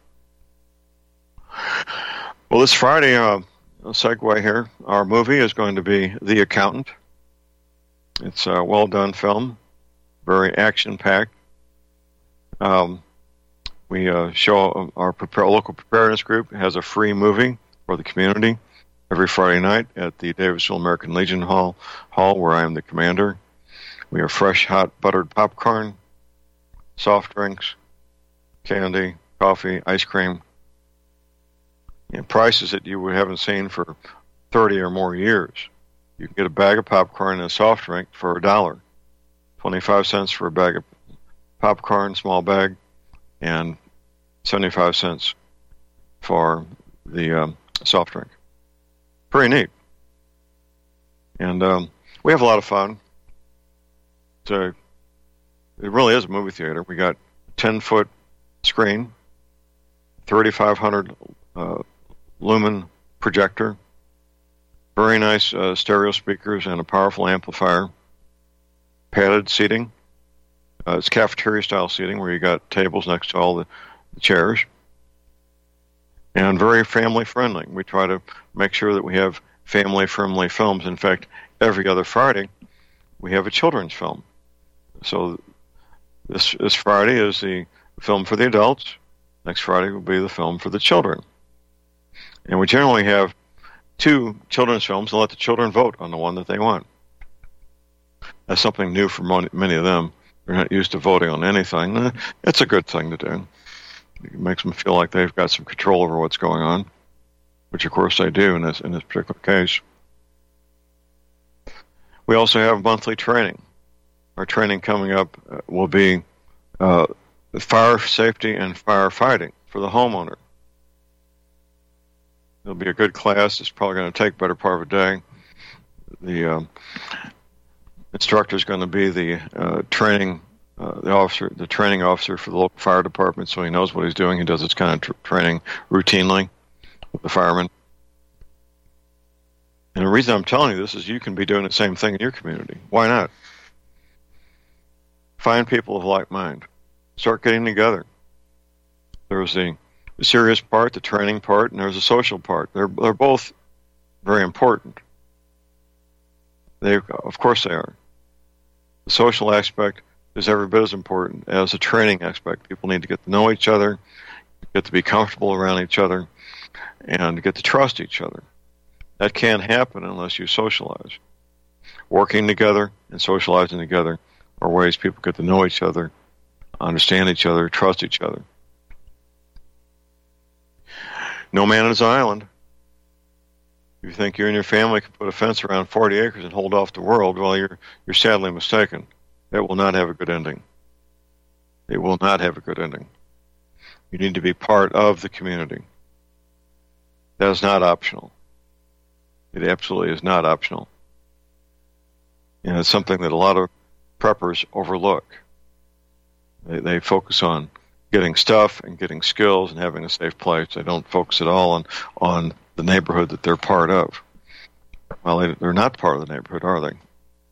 Well, this Friday, uh, a segue here, our movie is going to be The Accountant. It's a well-done film, very action-packed. Um, we uh, show our prepare, local preparedness group has a free movie for the community every Friday night at the Davisville American Legion Hall, Hall, where I am the commander. We have fresh, hot, buttered popcorn, soft drinks, candy, coffee, ice cream, and prices that you haven't seen for thirty or more years. You can get a bag of popcorn and a soft drink for a dollar, twenty-five cents for a bag of popcorn, small bag, and seventy-five cents for the um, soft drink. Pretty neat. And um, we have a lot of fun. So it really is a movie theater. We got a ten-foot screen, thirty-five hundred uh, lumen projector, very nice uh, stereo speakers, and a powerful amplifier, padded seating. Uh, it's cafeteria-style seating where you got tables next to all the, the chairs, and very family-friendly. We try to make sure that we have family-friendly films. In fact, every other Friday, we have a children's film. So this this Friday is the film for the adults. Next Friday will be the film for the children. And we generally have two children's films and let the children vote on the one that they want. That's something new for many of them. They're not used to voting on anything. It's a good thing to do. It makes them feel like they've got some control over what's going on, which of course they do in this in this particular case. We also have monthly training. Our training coming up uh, will be uh, fire safety and firefighting for the homeowner. It'll be a good class. It's probably going to take better part of a day. The um, instructor is going to be the uh, training uh, the officer, the training officer for the local fire department, so he knows what he's doing. He does this kind of tr- training routinely with the firemen. And the reason I'm telling you this is you can be doing the same thing in your community. Why not? Find people of like mind. Start getting together. There's the serious part, the training part, and there's the social part. They're they're both very important. They, of course, they are. The social aspect is every bit as important as the training aspect. People need to get to know each other, get to be comfortable around each other, and get to trust each other. That can't happen unless you socialize. Working together and socializing together are ways people get to know each other, understand each other, trust each other. No man is an island. If you think you and your family can put a fence around forty acres and hold off the world, well, you're you're sadly mistaken. That will not have a good ending. It will not have a good ending. You need to be part of the community. That is not optional. It absolutely is not optional. And it's something that a lot of preppers overlook. They, they focus on getting stuff and getting skills and having a safe place. They don't focus at all on, on the neighborhood that they're part of. Well, they, they're not part of the neighborhood, are they?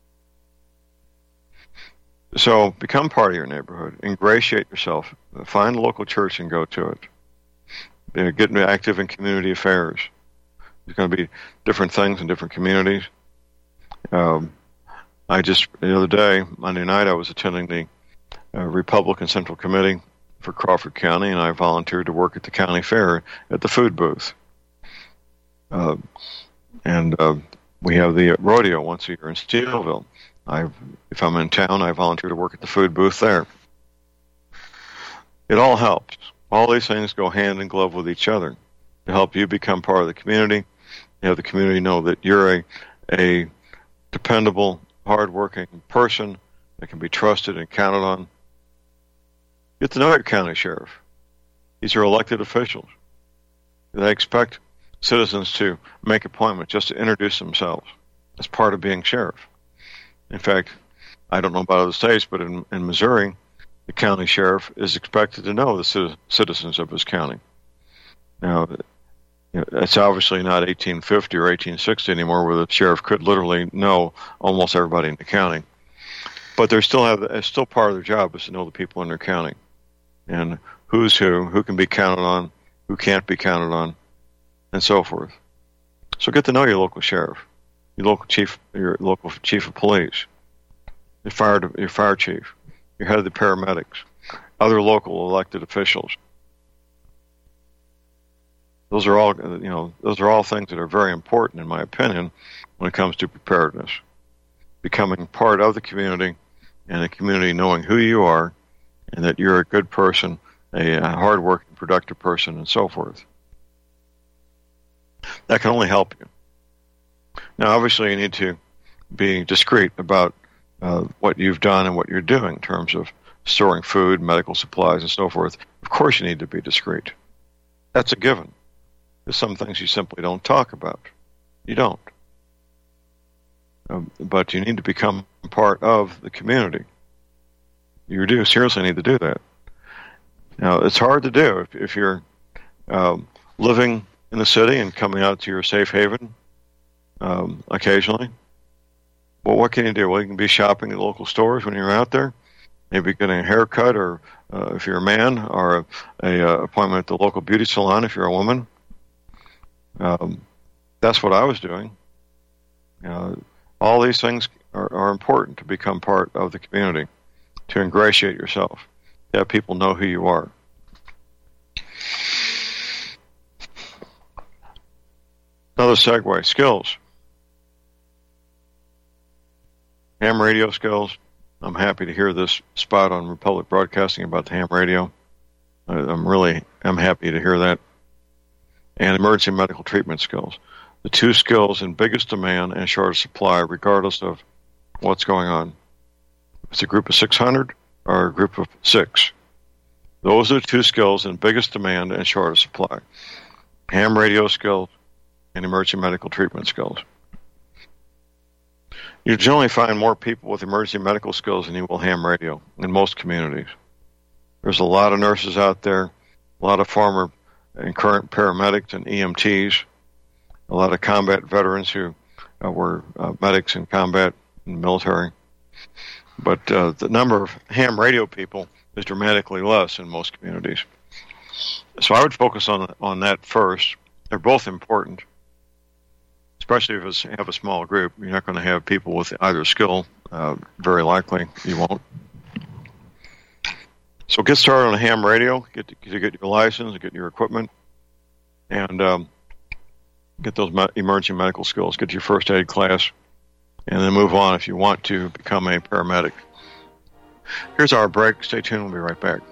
So become part of your neighborhood. Ingratiate yourself. Find a local church and go to it. Get active in community affairs. There's going to be different things in different communities. Um, I just, the other day, Monday night, I was attending the uh, Republican Central Committee for Crawford County, and I volunteered to work at the county fair at the food booth. Uh, and uh, we have the rodeo once a year in Steelville. I, if I'm in town, I volunteer to work at the food booth there. It all helps. All these things go hand in glove with each other to help you become part of the community. You have the community know that you're a, a dependable, hardworking person that can be trusted and counted on. Get to know your county sheriff. These are elected officials. They expect citizens to make appointments just to introduce themselves as part of being sheriff. In fact, I don't know about other states, but in, in Missouri, the county sheriff is expected to know the citizens of his county. Now, you know, it's obviously not eighteen fifty or eighteen sixty anymore, where the sheriff could literally know almost everybody in the county. But they still have, it's still part of their job is to know the people in their county and who's who, who can be counted on, who can't be counted on, and so forth. So get to know your local sheriff, your local chief, your local chief of police, your fire, your fire chief, your head of the paramedics, other local elected officials. Those are all, you know, those are all things that are very important, in my opinion, when it comes to preparedness. Becoming part of the community, and the community knowing who you are, and that you're a good person, a, a hardworking, productive person, and so forth. That can only help you. Now, obviously, you need to be discreet about uh, what you've done and what you're doing in terms of storing food, medical supplies, and so forth. Of course, you need to be discreet. That's a given. There's some things you simply don't talk about. You don't. Um, but you need to become part of the community. You do seriously need to do that. Now, it's hard to do if, if you're um, living in the city and coming out to your safe haven um, occasionally. Well, what can you do? Well, you can be shopping at local stores when you're out there, maybe getting a haircut, or uh, if you're a man, or a, a uh, appointment at the local beauty salon if you're a woman. Um, that's what I was doing. Uh, all these things are, are important to become part of the community, to ingratiate yourself, to have people know who you are. Another segue, skills. Ham radio skills. I'm happy to hear this spot on Republic Broadcasting about the ham radio. I'm really, I'm happy to hear that. And emergency medical treatment skills. The two skills in biggest demand and shortest supply, regardless of what's going on. It's a group of six hundred or a group of six. Those are the two skills in biggest demand and shortest supply. Ham radio skills and emergency medical treatment skills. You generally find more people with emergency medical skills than you will ham radio in most communities. There's a lot of nurses out there, a lot of former and current paramedics and E M Ts, a lot of combat veterans who uh, were uh, medics in combat in the military. But uh, the number of ham radio people is dramatically less in most communities. So I would focus on on that first. They're both important, especially if you have a small group. You're not going to have people with either skill. Uh, very likely you won't. So get started on a ham radio. Get to, to get your license, get your equipment, and um, get those me- emergency medical skills. Get your first aid class, and then move on if you want to become a paramedic. Here's our break. Stay tuned. We'll be right back.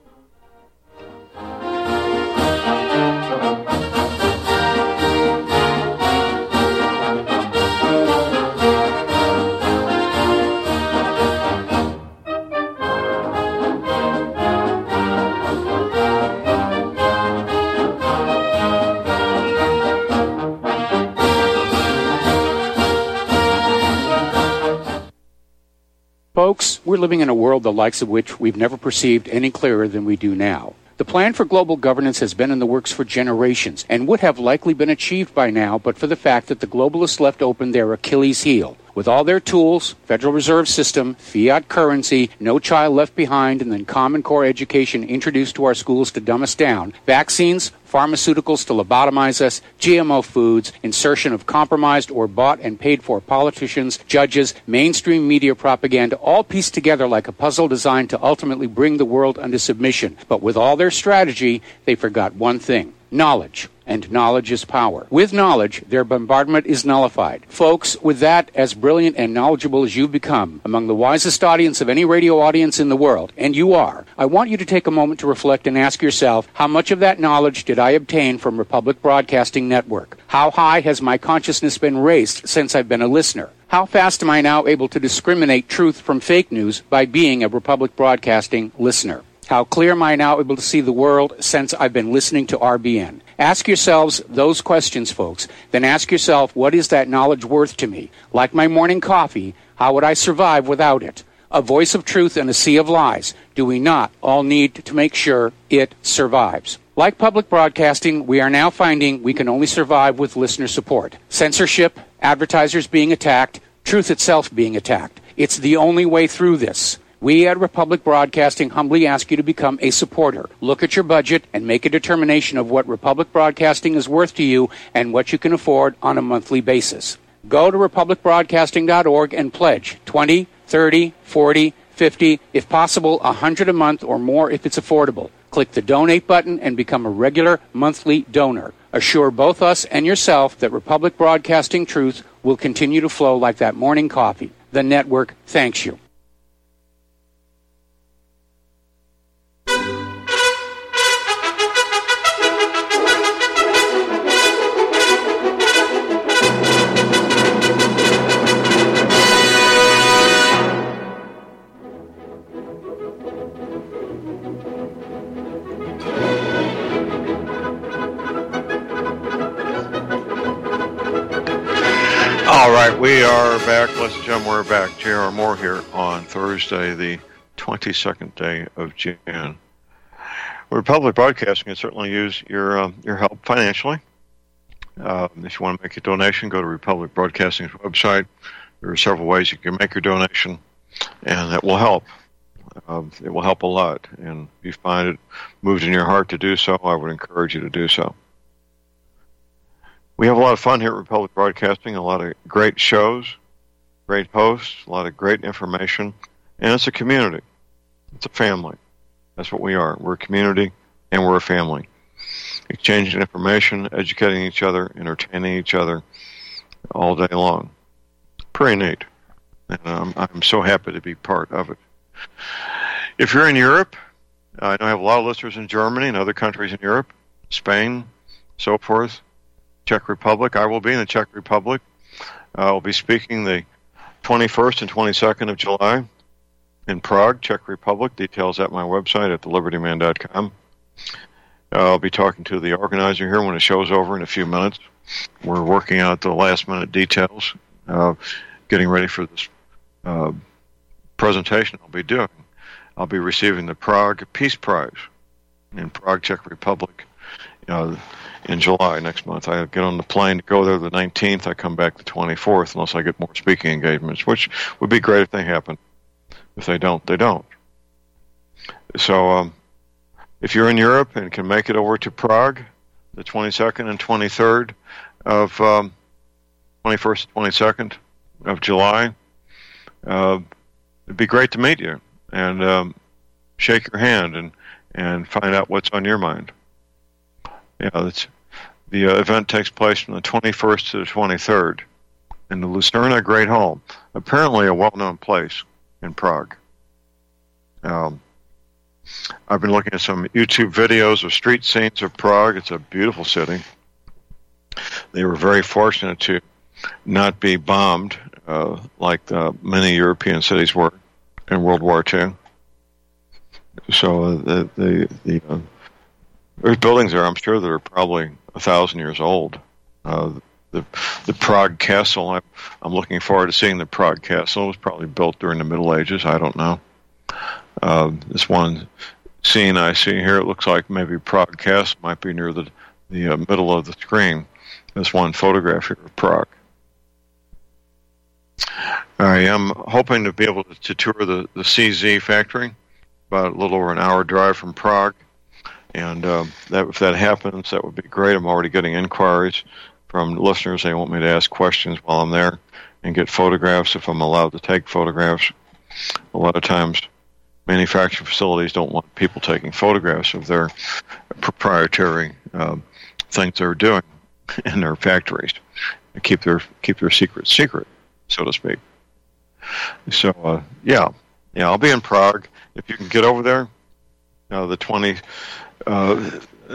Folks, we're living in a world the likes of which we've never perceived any clearer than we do now. The plan for global governance has been in the works for generations and would have likely been achieved by now but for the fact that the globalists left open their Achilles heel. With all their tools, Federal Reserve System, fiat currency, no child left behind, and then Common Core education introduced to our schools to dumb us down, vaccines, pharmaceuticals to lobotomize us, G M O foods, insertion of compromised or bought and paid for politicians, judges, mainstream media propaganda, all pieced together like a puzzle designed to ultimately bring the world under submission. But with all their strategy, they forgot one thing: knowledge. And knowledge is power. With knowledge, their bombardment is nullified. Folks, with that, as brilliant and knowledgeable as you've become, among the wisest audience of any radio audience in the world, and you are, I want you to take a moment to reflect and ask yourself, how much of that knowledge did I obtain from Republic Broadcasting Network? How high has my consciousness been raised since I've been a listener? How fast am I now able to discriminate truth from fake news by being a Republic Broadcasting listener? How clear am I now able to see the world since I've been listening to R B N? Ask yourselves those questions, folks. Then ask yourself, what is that knowledge worth to me? Like my morning coffee, how would I survive without it? A voice of truth in a sea of lies. Do we not all need to make sure it survives? Like public broadcasting, we are now finding we can only survive with listener support. Censorship, advertisers being attacked, truth itself being attacked. It's the only way through this. We at Republic Broadcasting humbly ask you to become a supporter. Look at your budget and make a determination of what Republic Broadcasting is worth to you and what you can afford on a monthly basis. Go to republic broadcasting dot org and pledge twenty, thirty, forty, fifty, if possible, one hundred a month or more if it's affordable. Click the donate button and become a regular monthly donor. Assure both us and yourself that Republic Broadcasting truth will continue to flow like that morning coffee. The network thanks you. All right, we are back. Ladies and gentlemen, we're back. J R. Moore here on Thursday, the twenty-second day of June. Republic Broadcasting can certainly use your um, your help financially. Uh, if you want to make a donation, go to Republic Broadcasting's website. There are several ways you can make your donation, and that will help. Uh, it will help a lot. And if you find it moved in your heart to do so, I would encourage you to do so. We have a lot of fun here at Republic Broadcasting, a lot of great shows, great hosts, a lot of great information, and it's a community. It's a family. That's what we are. We're a community, and we're a family. Exchanging information, educating each other, entertaining each other all day long. Pretty neat. And um, I'm so happy to be part of it. If you're in Europe, I know I have a lot of listeners in Germany and other countries in Europe, Spain, so forth. Czech Republic. I will be in the Czech Republic. I will be speaking the twenty-first and twenty-second of July in Prague, Czech Republic. Details at my website at the liberty man dot com. I'll be talking to the organizer here when the show's over in a few minutes. We're working out the last-minute details, uh, getting ready for this uh, presentation I'll be doing. I'll be receiving the Prague Peace Prize in Prague, Czech Republic. Uh, in July next month. I get on the plane to go there the nineteenth. I come back the twenty-fourth unless I get more speaking engagements, which would be great if they happen. If they don't, they don't. So um, if you're in Europe and can make it over to Prague, the twenty-second and twenty-third of um, twenty-first and twenty-second of July, uh, it'd be great to meet you and um, shake your hand and, and find out what's on your mind. Yeah, that's, the uh, event takes place from the twenty-first to the twenty-third in the Lucerna Great Hall, apparently a well-known place in Prague. Um, I've been looking at some YouTube videos of street scenes of Prague. It's a beautiful city. They were very fortunate to not be bombed uh, like uh, many European cities were in World War Two. So uh, the the, the uh, there's buildings there, I'm sure, that are probably a thousand years old. Uh, the the Prague Castle, I, I'm looking forward to seeing the Prague Castle. It was probably built during the Middle Ages. I don't know. Uh, this one scene I see here, it looks like maybe Prague Castle might be near the the uh, middle of the screen. This one photograph here of Prague. I am hoping to be able to, to tour the, the C Z factory, about a little over an hour drive from Prague. And uh, that, if that happens, that would be great. I'm already getting inquiries from listeners. They want me to ask questions while I'm there and get photographs if I'm allowed to take photographs. A lot of times, manufacturing facilities don't want people taking photographs of their proprietary uh, things they're doing in their factories. They keep their keep their secret secret, so to speak. So uh, yeah, yeah, I'll be in Prague if you can get over there. Uh, the twenty. Uh,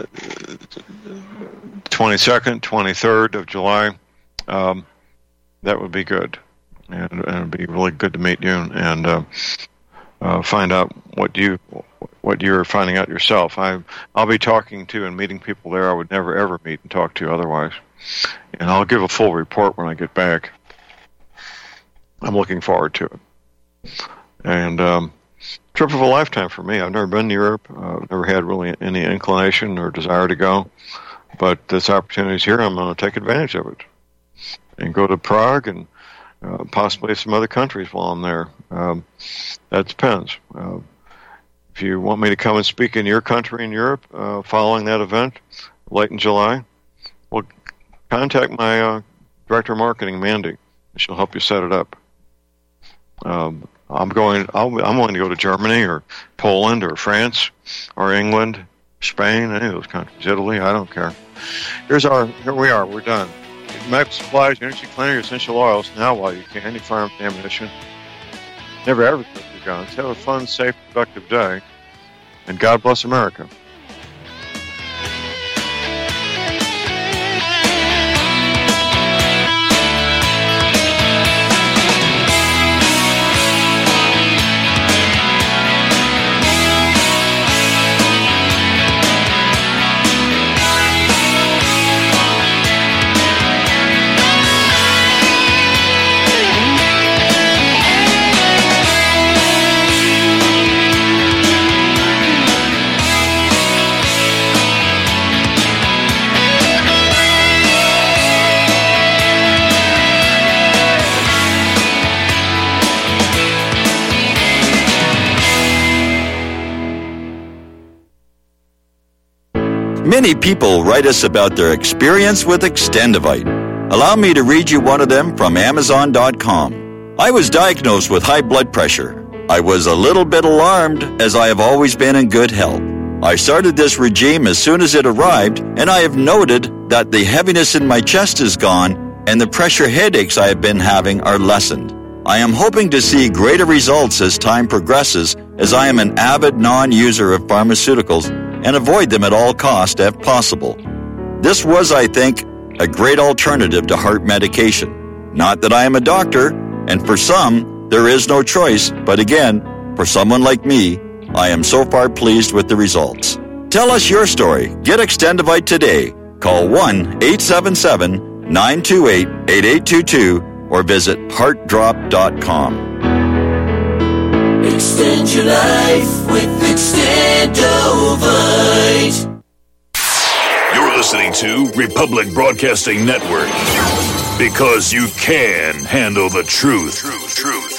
twenty-second, twenty-third of July, um, that would be good, and, and it would be really good to meet you and uh, uh, find out what you what you're finding out yourself. I I'll be talking to and meeting people there I would never ever meet and talk to otherwise, and I'll give a full report when I get back. I'm looking forward to it, and. Um, Trip of a lifetime for me. I've never been to Europe. Uh, I've never had really any inclination or desire to go. But this opportunity is here. I'm going to take advantage of it and go to Prague and uh, possibly some other countries while I'm there. Um, that depends. Uh, if you want me to come and speak in your country in Europe uh, following that event late in July, well, contact my uh, director of marketing, Mandy, and she'll help you set it up. Um, I'm going. I'll, I'm willing to go to Germany or Poland or France or England, Spain, any of those countries, Italy. I don't care. Here's our. Here we are. We're done. Medical supplies, energy cleaner, essential oils. Now, while you can, any firearms ammunition. Never ever quit your guns. Have a fun, safe, productive day, and God bless America. Many people write us about their experience with Extendivite. Allow me to read you one of them from Amazon dot com. I was diagnosed with high blood pressure. I was a little bit alarmed as I have always been in good health. I started this regime as soon as it arrived, and I have noted that the heaviness in my chest is gone and the pressure headaches I have been having are lessened. I am hoping to see greater results as time progresses, as I am an avid non-user of pharmaceuticals and avoid them at all cost if possible. This was, I think, a great alternative to heart medication. Not that I am a doctor, and for some, there is no choice, but again, for someone like me, I am so far pleased with the results. Tell us your story. Get Extendivite today. Call one eight seven seven, nine two eight, eight eight two two or visit heart drop dot com. Extend your life with Extendovite. You're listening to Republic Broadcasting Network, because you can handle the truth. Truth, truth.